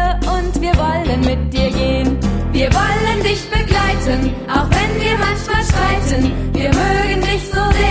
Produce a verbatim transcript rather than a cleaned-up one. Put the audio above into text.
Liebe und wir wollen mit dir gehen. Wir wollen dich begleiten, auch wenn wir manchmal streiten. Wir mögen dich so sehr.